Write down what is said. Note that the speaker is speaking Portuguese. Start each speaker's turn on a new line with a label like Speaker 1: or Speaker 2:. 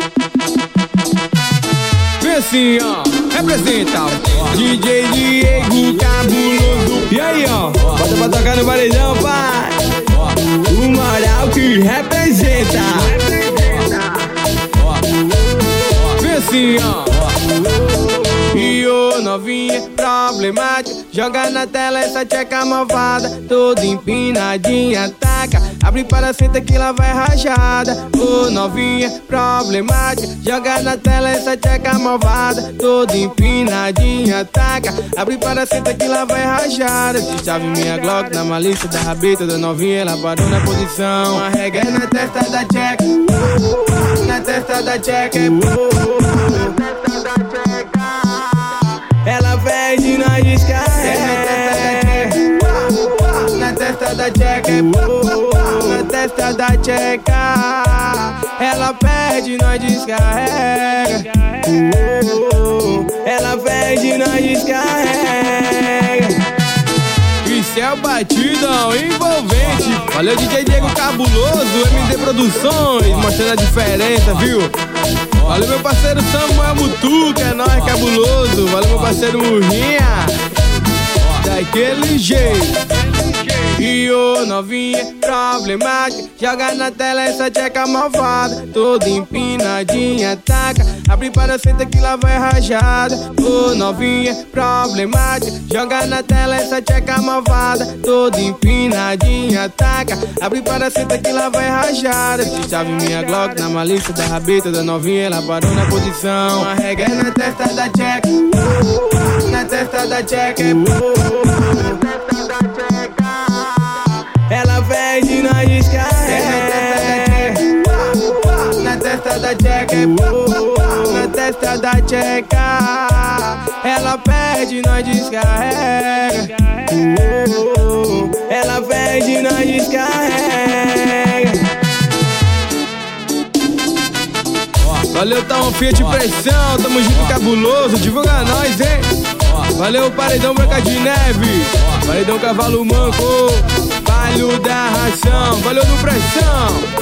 Speaker 1: Vem assim, ó, representa DJ Diego Cabuloso. E aí, ó, bota pra tocar no paredão, pai. O moral que representa. Vem assim, ó. E ô novinha problemática, joga na tela essa tcheca malvada, toda empinadinha, taca, abre para senta que lá vai rajada. Ô novinha problemática, joga na tela essa tcheca malvada, toda empinadinha, taca, abre para senta que lá vai rajada. De chave minha Glock na malícia da rabeta da novinha, ela parou na posição. A regra é na testa da tcheca, na testa da tcheca, ela pede e nós descarrega. Na testa da tcheca, na testa da tcheca, ela pede e nós descarrega. Ela pede e nós descarrega. Isso é o batidão envolvente. Valeu DJ Diego Cabuloso, MD Produções, mostrando a diferença, viu? Valeu meu parceiro Samuel Mutuca, é nóis cabuloso. Valeu meu parceiro Murrinha, daquele jeito. E ô novinha problemática, joga na tela essa tcheca malvada, toda empinadinha, taca, abre para senta que lá vai rajada. Ô novinha problemática, joga na tela essa tcheca malvada, toda empinadinha, taca, abre para senta que lá vai rajada. De chave minha Glock na malícia da rabeta da novinha, ela parou na posição. A regra é na testa da tcheca, na testa da tcheca, ela pede e nós descarrega. Na testa da tcheca, na testa da tcheca, ela pede e nós descarrega. Ela pede e nós descarrega. Valeu, tá um Fiat Pressão, tamo junto cabuloso, divulga nós, hein? Valeu, Paredão Branca de Neve, Paredão Cavalo Manco, Palho da Ração, valeu no Pressão.